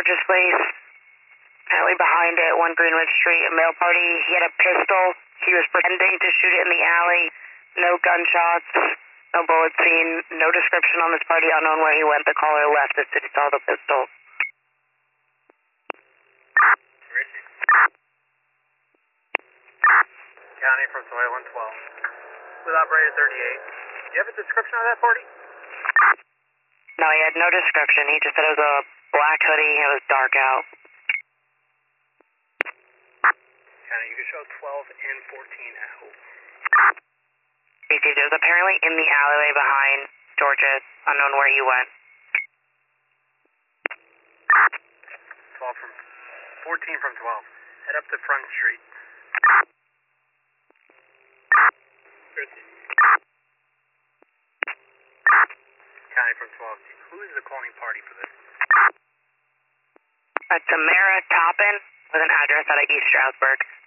George's place. Apparently behind it, 1 Greenwood Street, a male party. He had a pistol. He was pretending to shoot it in the alley. No gunshots, no bullets seen, no description on this party, unknown where he went. The caller left as soon as he saw the pistol. County from Soil 112. With operator 38. Do you have a description of that party? No, he had no description. He just said it was a black hoodie. It was dark out. County, you can show 12 and 14 out. Received. It was apparently in the alleyway behind George's, unknown where he went. 12 from 14 from 12. Head up to Front Street. County from 12. Who is the calling party for this? Tamara Toppin with an address out of East Stroudsburg.